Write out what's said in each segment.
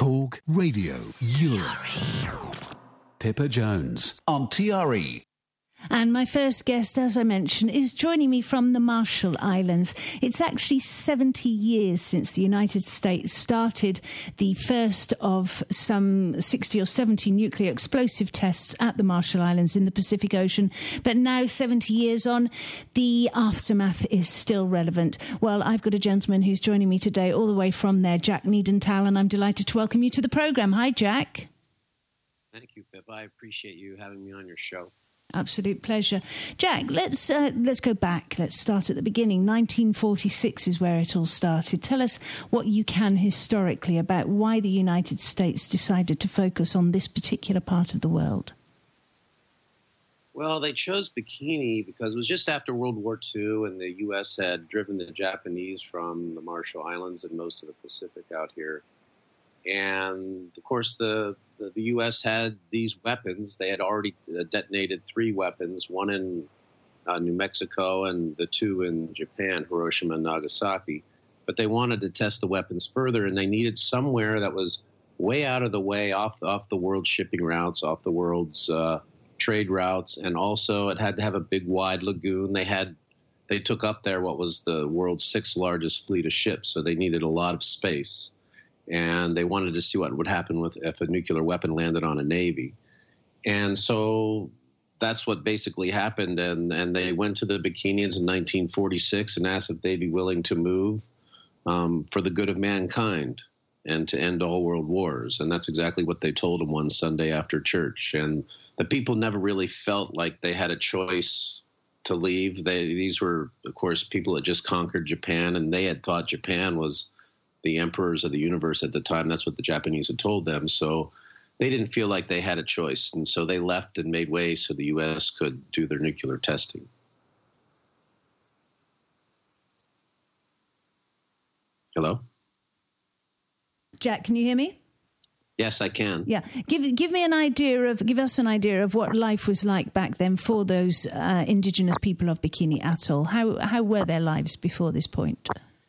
Talk Radio Europe. Pippa Jones on TRE. And my first guest, as I mentioned, is joining me from the Marshall Islands. It's actually 70 years since the United States started the first of some 60 or 70 nuclear explosive tests at the Marshall Islands in the Pacific Ocean. But now, 70 years on, the aftermath is still relevant. Well, I've got a gentleman who's joining me today all the way from there, Jack Niedenthal, and I'm delighted to welcome you to the programme. Hi, Jack. Thank you, Pip. I appreciate you having me on your show. Absolute pleasure. Jack, let's go back. Let's start at the beginning. 1946 is where it all started. Tell us what you can historically about why the United States decided to focus on this particular part of the world. Well, they chose Bikini because it was just after World War II, and the U.S. had driven the Japanese from the Marshall Islands and most of the Pacific out here. And, of course, the U.S. had these weapons. They had already detonated 3 weapons, one in New Mexico and the 2 in Japan, Hiroshima and Nagasaki. But they wanted to test the weapons further, and they needed somewhere that was way out of the way, off the world's shipping routes, off the world's trade routes, and also it had to have a big, wide lagoon. They took up there what was the world's 6th largest fleet of ships, so they needed a lot of space. And they wanted to see what would happen if a nuclear weapon landed on a navy. And so that's what basically happened. And they went to the Bikinians in 1946 and asked if they'd be willing to move for the good of mankind and to end all world wars. And that's exactly what they told them one Sunday after church. And the people never really felt like they had a choice to leave. These were, of course, people that just conquered Japan, and they had thought Japan was the emperors of the universe at the time. That's what the Japanese had told them. So they didn't feel like they had a choice. And so they left and made way so the U.S. could do their nuclear testing. Hello? Jack, can you hear me? Yes, I can. Yeah. Give us an idea of what life was like back then for those indigenous people of Bikini Atoll. How were their lives before this point?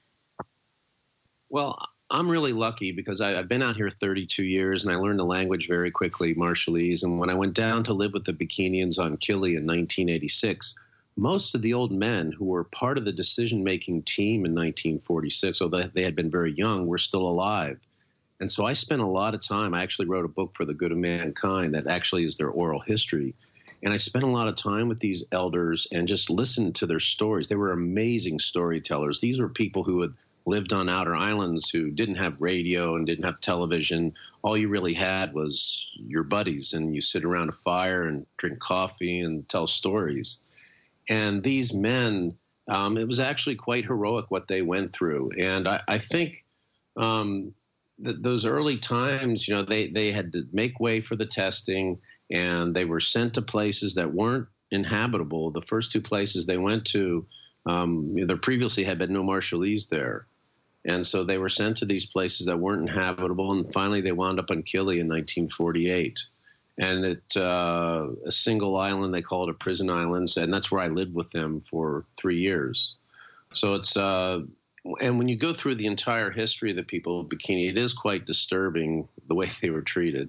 Well, I'm really lucky because I've been out here 32 years and I learned the language very quickly, Marshallese. And when I went down to live with the Bikinians on Kili in 1986, most of the old men who were part of the decision-making team in 1946, although they had been very young, were still alive. And so I spent a lot of time. I actually wrote a book for the good of mankind that actually is their oral history. And I spent a lot of time with these elders and just listened to their stories. They were amazing storytellers. These were people who had lived on outer islands, who didn't have radio and didn't have television. All you really had was your buddies, and you sit around a fire and drink coffee and tell stories. And these men, it was actually quite heroic what they went through. And I think that those early times, they had to make way for the testing, and they were sent to places that weren't inhabitable. The first 2 places they went to, there previously had been no Marshallese there. And so they were sent to these places that weren't inhabitable, and finally they wound up on Kili in 1948. And at a single island, they call it a prison island, and that's where I lived with them for 3 years. So it's and when you go through the entire history of the people of Bikini, it is quite disturbing the way they were treated.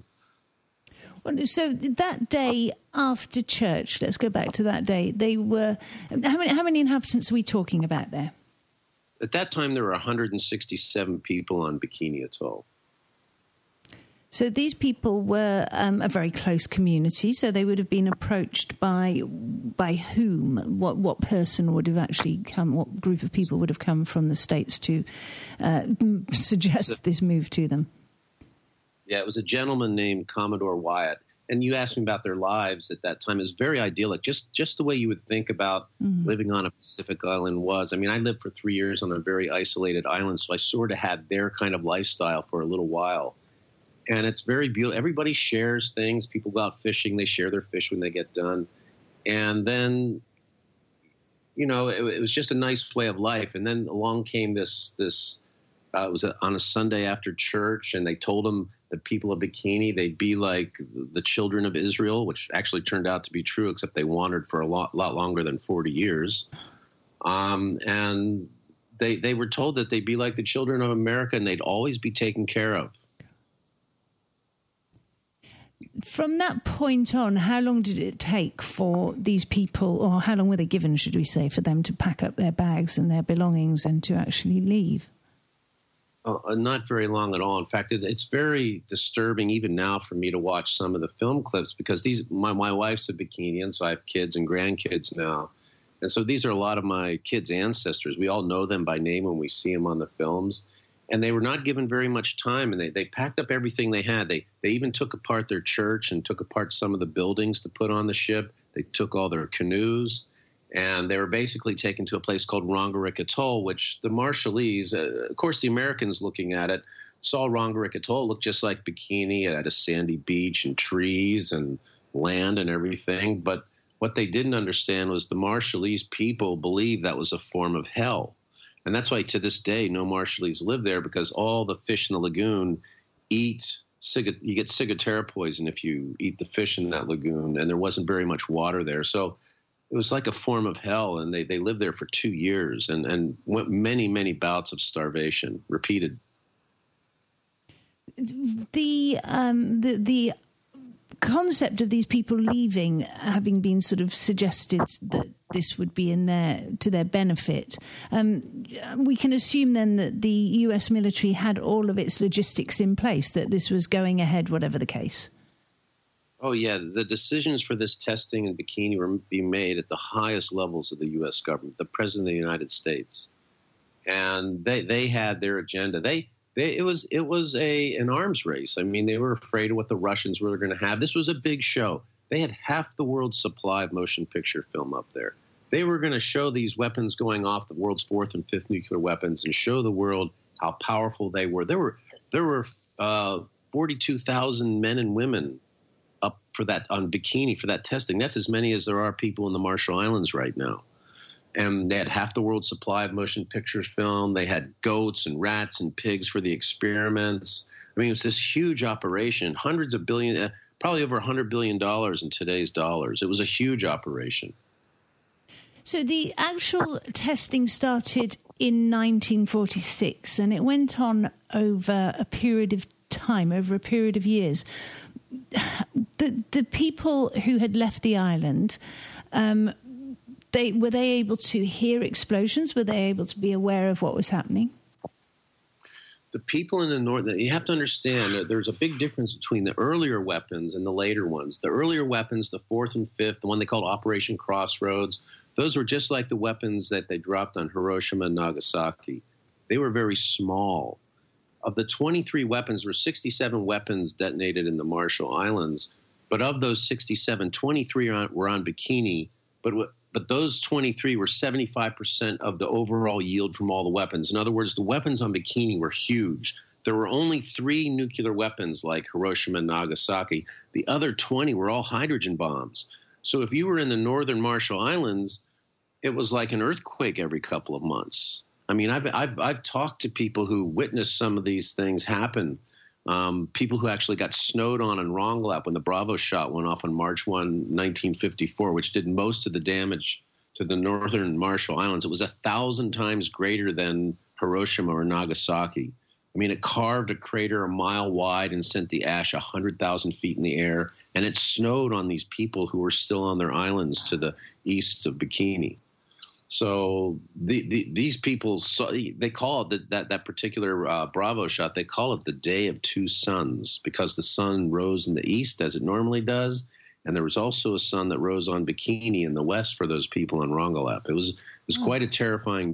So that day after church, let's go back to that day, they were, how many inhabitants are we talking about there? At that time, there were 167 people on Bikini Atoll. So these people were a very close community, so they would have been approached by whom? What person would have actually come, what group of people would have come from the States to suggest this move to them? Yeah, it was a gentleman named Commodore Wyatt. And you asked me about their lives at that time. It was very idyllic, just the way you would think about living on a Pacific island was. I mean, I lived for 3 years on a very isolated island, so I sort of had their kind of lifestyle for a little while. And it's very beautiful. Everybody shares things. People go out fishing. They share their fish when they get done. And then, it was just a nice way of life. And then along came this it was on a Sunday after church, and they told them the people of Bikini, they'd be like the children of Israel, which actually turned out to be true, except they wandered for a lot longer than 40 years. And they were told that they'd be like the children of America, and they'd always be taken care of. From that point on, how long did it take for these people, or how long were they given, should we say, for them to pack up their bags and their belongings and to actually leave? Not very long at all. In fact, it's very disturbing even now for me to watch some of the film clips, because my wife's a Bikinian, so I have kids and grandkids now. And so these are a lot of my kids' ancestors. We all know them by name when we see them on the films. And they were not given very much time, and they packed up everything they had. They even took apart their church and took apart some of the buildings to put on the ship. They took all their canoes, and they were basically taken to a place called Rongerik Atoll, which the Marshallese, of course the Americans looking at it, saw Rongerik Atoll. It looked just like Bikini. It had a sandy beach and trees and land and everything. But what they didn't understand was the Marshallese people believed that was a form of hell. And that's why to this day, no Marshallese live there, because all the fish in the lagoon you get ciguatera poison if you eat the fish in that lagoon, and there wasn't very much water there. So it was like a form of hell, and they lived there for 2 years and went many, many bouts of starvation, repeated. The concept of these people leaving having been sort of suggested that this would be to their benefit, we can assume then that the US military had all of its logistics in place, that this was going ahead whatever the case. Oh, yeah. The decisions for this testing in Bikini were being made at the highest levels of the U.S. government, the President of the United States. And they had their agenda. It was an arms race. I mean, they were afraid of what the Russians were going to have. This was a big show. They had half the world's supply of motion picture film up there. They were going to show these weapons going off, the world's fourth and fifth nuclear weapons, and show the world how powerful they were. There were 42,000 men and women up for that on Bikini for that testing. That's as many as there are people in the Marshall Islands right now. And they had half the world's supply of motion pictures film. They had goats and rats and pigs for the experiments. I mean, it was this huge operation, hundreds of billion, probably over $100 billion in today's dollars. It was a huge operation. So the actual testing started in 1946, and it went on over a period of time, over a period of years. The people who had left the island, were they able to hear explosions? Were they able to be aware of what was happening? The people in the north, you have to understand that there's a big difference between the earlier weapons and the later ones. The earlier weapons, the fourth and fifth, the one they called Operation Crossroads, those were just like the weapons that they dropped on Hiroshima and Nagasaki. They were very small. Of the 23 weapons, there were 67 weapons detonated in the Marshall Islands. But of those 67, 23 were on Bikini. But those 23 were 75% of the overall yield from all the weapons. In other words, the weapons on Bikini were huge. There were only 3 nuclear weapons like Hiroshima and Nagasaki. The other 20 were all hydrogen bombs. So if you were in the northern Marshall Islands, it was like an earthquake every couple of months. I mean, I've talked to people who witnessed some of these things happen. People who actually got snowed on in Rongelap when the Bravo shot went off on March 1, 1954, which did most of the damage to the northern Marshall Islands. It was 1,000 times greater than Hiroshima or Nagasaki. I mean, it carved a crater a mile wide and sent the ash 100,000 feet in the air, and it snowed on these people who were still on their islands to the east of Bikini. So these people, they call it that particular Bravo shot, they call it the Day of Two Suns, because the sun rose in the east as it normally does, and there was also a sun that rose on Bikini in the west for those people in Rongelap. It was quite a terrifying.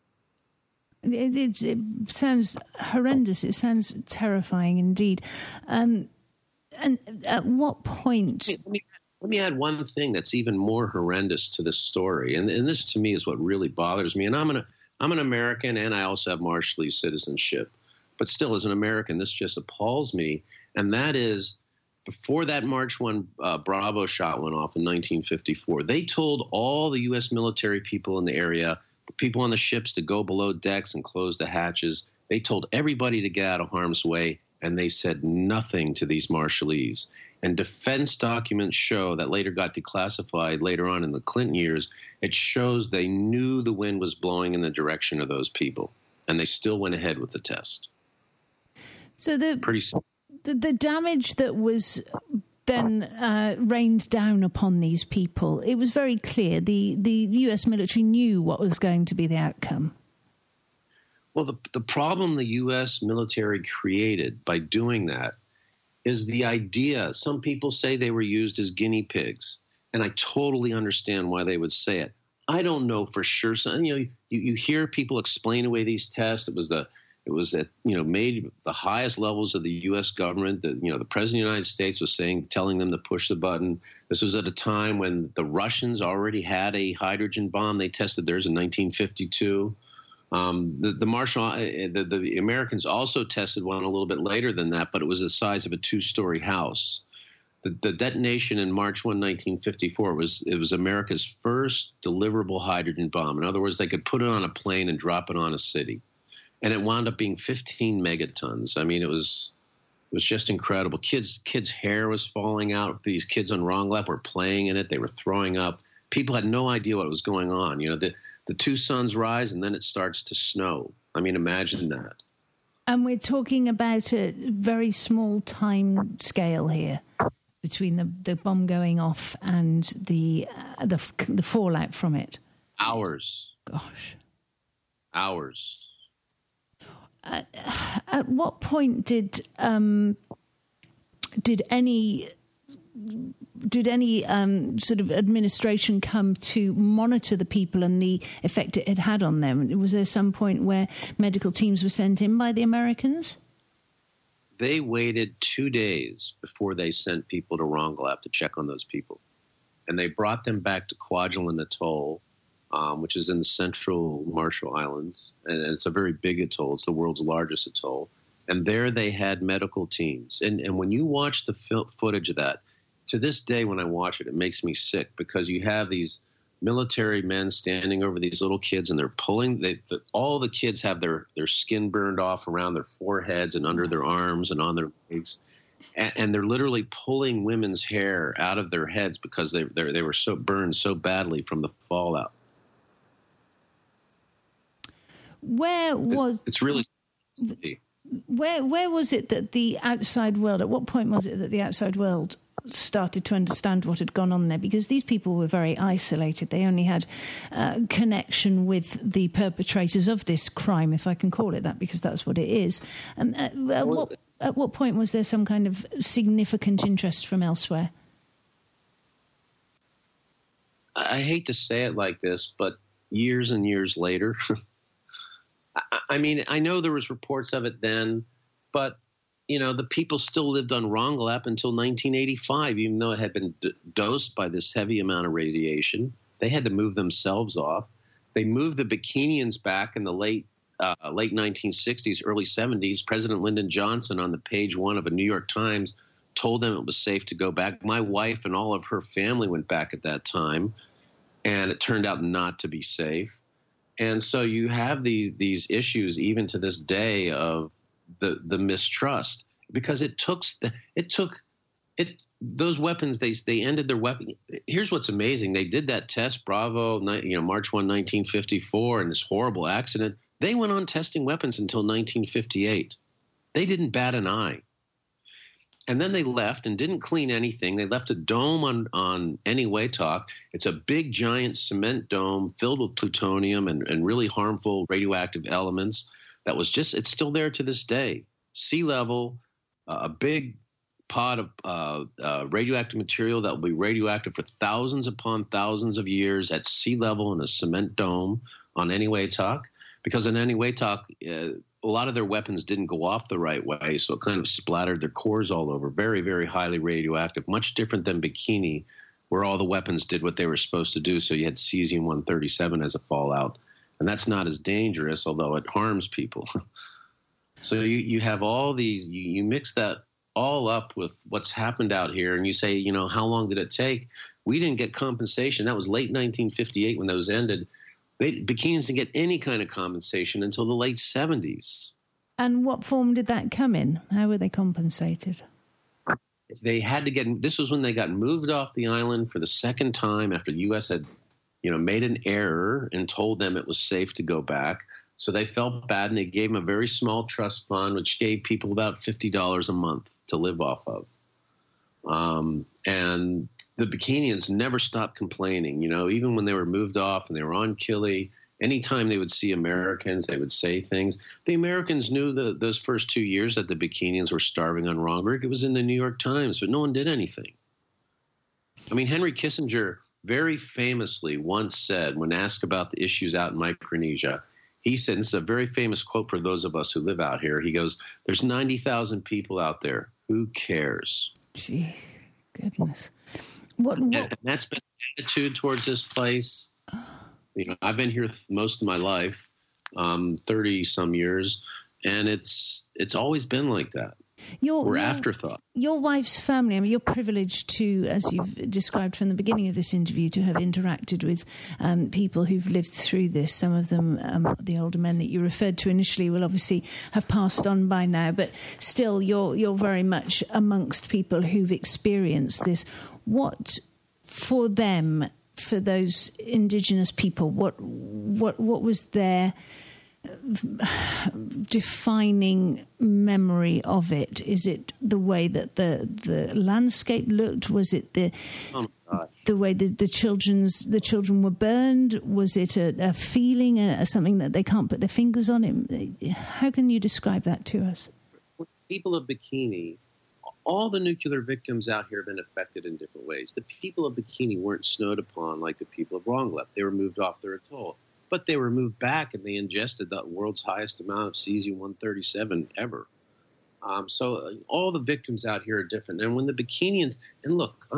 It sounds horrendous. It sounds terrifying indeed. And at what point... Let me add one thing that's even more horrendous to this story, and this to me is what really bothers me. And I'm an American, and I also have Marshallese citizenship, but still, as an American, this just appalls me. And that is, before that March 1 Bravo shot went off in 1954, they told all the U.S. military people in the area, people on the ships, to go below decks and close the hatches. They told everybody to get out of harm's way, and they said nothing to these Marshallese. And defense documents show that later got declassified later on in the Clinton years. It shows they knew the wind was blowing in the direction of those people, and they still went ahead with the test. So the damage that was then rained down upon these people, it was very clear the US military knew what was going to be the outcome. Well, the problem the U.S. military created by doing that is the idea. Some people say they were used as guinea pigs, and I totally understand why they would say it. I don't know for sure. So, you hear people explain away these tests. It was at made the highest levels of the U.S. government. The President of the United States was telling them to push the button. This was at a time when the Russians already had a hydrogen bomb. They tested theirs in 1952. The Americans also tested one a little bit later than that, but it was the size of a 2-story house. The detonation in March 1, 1954 was America's first deliverable hydrogen bomb. In other words, they could put it on a plane and drop it on a city, and it wound up being 15 megatons. I mean, it was just incredible. Kids' hair was falling out. These kids on Wrong Lap were playing in it. They were throwing up. People had no idea what was going on. The two suns rise, and then it starts to snow. I mean, imagine that. And we're talking about a very small time scale here between the bomb going off and the fallout from it. Hours. Gosh. Hours. At what point did any sort of administration come to monitor the people and the effect it had on them? Was there some point where medical teams were sent in by the Americans? They waited 2 days before they sent people to Rongelap to check on those people. And they brought them back to Kwajalein Atoll, which is in the central Marshall Islands. And it's a very big atoll. It's the world's largest atoll. And there they had medical teams. And when you watch the footage of that, to this day, when I watch it, it makes me sick because you have these military men standing over these little kids, and they're pulling. All the kids have their skin burned off around their foreheads and under their arms and on their legs, and they're literally pulling women's hair out of their heads because they were so burned so badly from the fallout. It's really. Where was it that the outside world? At what point was it that the outside world started to understand what had gone on there? Because these people were very isolated. They only had connection with the perpetrators of this crime, if I can call it that, because that's what it is. At what point was there some kind of significant interest from elsewhere? I hate to say it like this, but years and years later. I mean, I know there was reports of it then, but the people still lived on Rongelap until 1985, even though it had been dosed by this heavy amount of radiation. They had to move themselves off. They moved the Bikinians back in the late 1960s, early 70s. President Lyndon Johnson, on the page 1 of a New York Times, told them it was safe to go back. My wife and all of her family went back at that time, and it turned out not to be safe. And so you have these issues even to this day of the mistrust, because it took those weapons. They ended their weapon. Here's what's amazing: they did that test, Bravo, March 1, 1954, and this horrible accident. They went on testing weapons until 1958. They didn't bat an eye. And then they left and didn't clean anything. They left a dome on Eniwetok. It's a big, giant cement dome filled with plutonium and really harmful radioactive elements. It's still there to this day. Sea level, a big pot of radioactive material that will be radioactive for thousands upon thousands of years at sea level in a cement dome on Eniwetok. Because in Eniwetok, a lot of their weapons didn't go off the right way, so it kind of splattered their cores all over. Very, very highly radioactive, much different than Bikini, where all the weapons did what they were supposed to do, so you had cesium-137 as a fallout. And that's not as dangerous, although it harms people. So you have all these, you mix that all up with what's happened out here, and you say, how long did it take? We didn't get compensation. That was late 1958 when those ended. Bikinians didn't get any kind of compensation until the late 70s. And what form did that come in? How were they compensated? They had to get, this was when they got moved off the island for the second time after the U.S. had, made an error and told them it was safe to go back. So they felt bad, and they gave them a very small trust fund, which gave people about $50 a month to live off of. And the Bikinians never stopped complaining, even when they were moved off and they were on Kili. Anytime they would see Americans, they would say things. The Americans knew those first 2 years that the Bikinians were starving on Rongbuk. It was in the New York Times, but no one did anything. I mean, Henry Kissinger very famously once said, when asked about the issues out in Micronesia, he said, and this is a very famous quote for those of us who live out here, he goes, "There's 90,000 people out there. Who cares?" Gee, goodness. And that's been the attitude towards this place. I've been here most of my life, 30 some years, and it's always been like that. We're afterthought. Your wife's family, I mean, you're privileged to, as you've described from the beginning of this interview, to have interacted with people who've lived through this. Some of them, the older men that you referred to initially, will obviously have passed on by now, but still you're very much amongst people who've experienced this. What, for them, for those indigenous people, what was their defining memory of it? Is it the way that the landscape looked? Was it the way the children were burned? Was it a feeling, something that they can't put their fingers on? It? How can you describe that to us? People of Bikini, all the nuclear victims out here have been affected in different ways. The people of Bikini weren't snowed upon like the people of Rongbuk. They were moved off their atoll. But they were moved back and they ingested the world's highest amount of cesium-137 ever. So all the victims out here are different. And when the Bikinians, and look,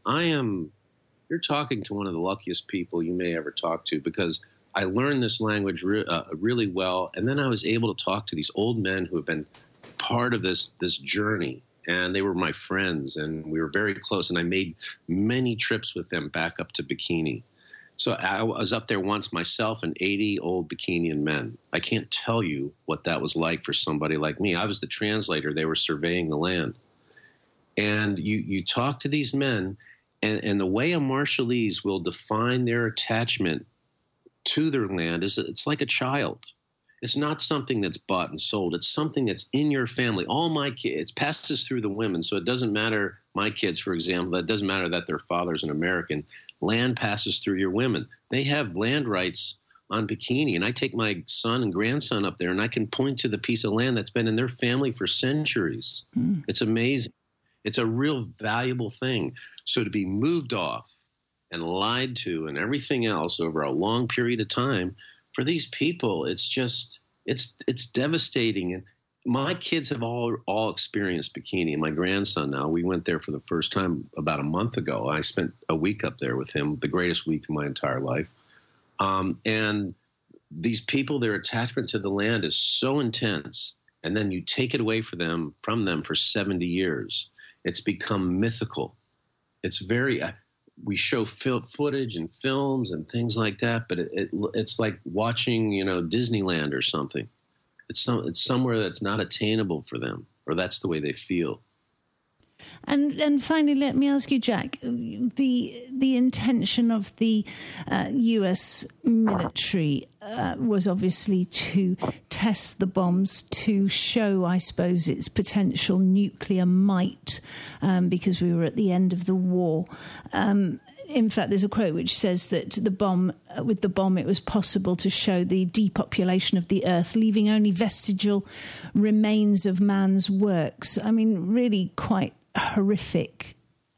you're talking to one of the luckiest people you may ever talk to, because I learned this language really well. And then I was able to talk to these old men who have been part of this journey. And they were my friends, and we were very close. And I made many trips with them back up to Bikini. So I was up there once myself and 80 old Bikinian men. I can't tell you what that was like for somebody like me. I was the translator. They were surveying the land. And you talk to these men, and the way a Marshallese will define their attachment to their land is it's like a child. It's not something that's bought and sold. It's something that's in your family. All my kids, it passes through the women. So it doesn't matter, my kids, for example, it doesn't matter that their father's an American. Land passes through your women. They have land rights on Bikini, and I take my son and grandson up there, and I can point to the piece of land that's been in their family for centuries. It's amazing. It's a real valuable thing. So to be moved off and lied to and everything else over a long period of time, for these people, it's devastating. And my kids have all experienced Bikini. And my grandson now, we went there for the first time about a month ago. I spent a week up there with him, the greatest week of my entire life. And these people, their attachment to the land is so intense. And then you take it away from them for 70 years. It's become mythical. It's we show footage and films and things like that, but it's like watching, Disneyland or something. It's somewhere that's not attainable for them, or that's the way they feel. And finally, let me ask you, Jack, the intention of the U.S. military was obviously to test the bombs, to show, I suppose, its potential nuclear might, because we were at the end of the war. In fact, there's a quote which says that with the bomb, it was possible to show the depopulation of the earth, leaving only vestigial remains of man's works. I mean, really quite horrific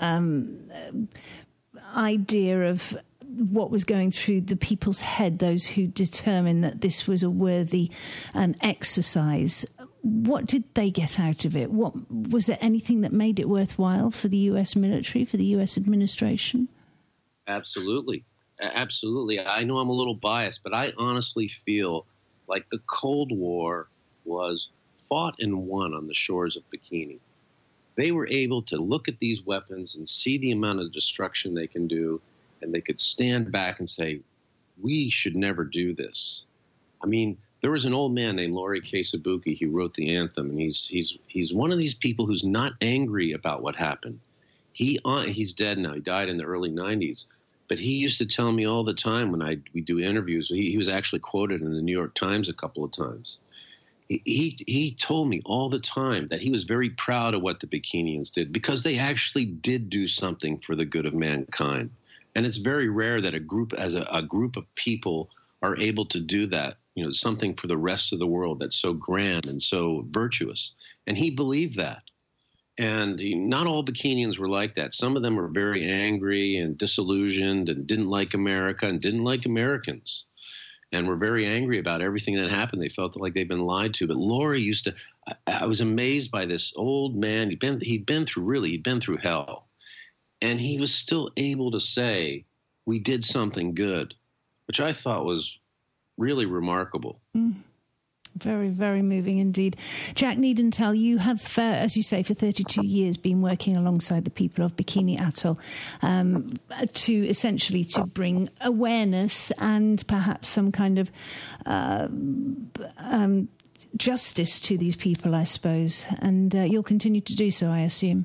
idea of what was going through the people's head, those who determined that this was a worthy exercise. What did they get out of it? Was there anything that made it worthwhile for the U.S. military, for the U.S. administration? Absolutely. I know I'm a little biased, but I honestly feel like the Cold War was fought and won on the shores of Bikini. They were able to look at these weapons and see the amount of destruction they can do, and they could stand back and say, we should never do this. I mean, there was an old man named Laurie Kesabuki who wrote the anthem, and he's one of these people who's not angry about what happened. He's dead now. He died in the early 90s. But he used to tell me all the time when we do interviews, he was actually quoted in the New York Times a couple of times. he told me all the time that he was very proud of what the Bikinians did, because they actually did do something for the good of mankind. And it's very rare that a group of people are able to do that, something for the rest of the world that's so grand and so virtuous. And he believed that. And not all Bikinians were like that. Some of them were very angry and disillusioned and didn't like America and didn't like Americans, and were very angry about everything that happened. They felt like they'd been lied to. But Laurie I was amazed by this old man. He'd been through hell. And he was still able to say, we did something good, which I thought was really remarkable. Very, very moving indeed. Jack Niedenthal, you have, as you say, for 32 years been working alongside the people of Bikini Atoll to bring awareness and perhaps some kind of justice to these people, I suppose. And you'll continue to do so, I assume.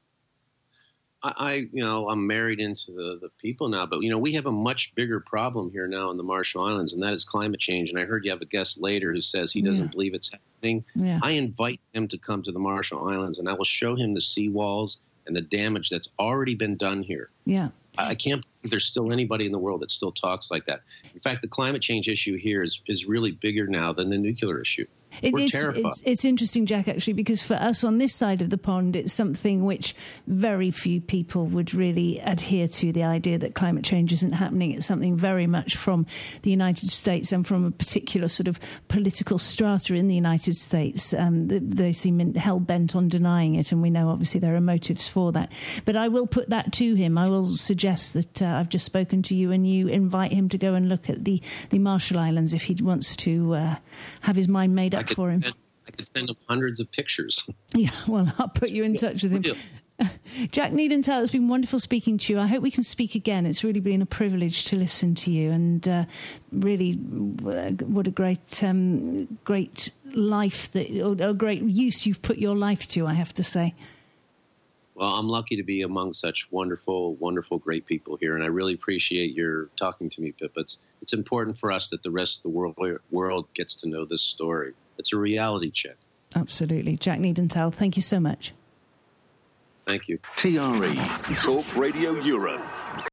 I'm married into the people now, but, we have a much bigger problem here now in the Marshall Islands, and that is climate change. And I heard you have a guest later who says he doesn't believe it's happening. Yeah. I invite him to come to the Marshall Islands, and I will show him the seawalls and the damage that's already been done here. Yeah. I can't believe there's still anybody in the world that still talks like that. In fact, the climate change issue here is really bigger now than the nuclear issue. It's interesting, Jack, actually, because for us on this side of the pond, it's something which very few people would really adhere to, the idea that climate change isn't happening. It's something very much from the United States and from a particular sort of political strata in the United States. They seem hell-bent on denying it, and we know, obviously, there are motives for that. But I will put that to him. I will suggest that I've just spoken to you, and you invite him to go and look at the Marshall Islands if he wants to have his mind made up for him. I could send him hundreds of pictures. Yeah, well, I'll put you in touch with him. Jack Niedenthal, it's been wonderful speaking to you. I hope we can speak again. It's really been a privilege to listen to you, and really, what a great life or great use you've put your life to, I have to say. Well, I'm lucky to be among such wonderful, wonderful, great people here, and I really appreciate your talking to me, Pip. It's important for us that the rest of the world gets to know this story. It's a reality check. Absolutely. Jack Niedenthal, thank you so much. Thank you. TRE, Talk Radio Europe.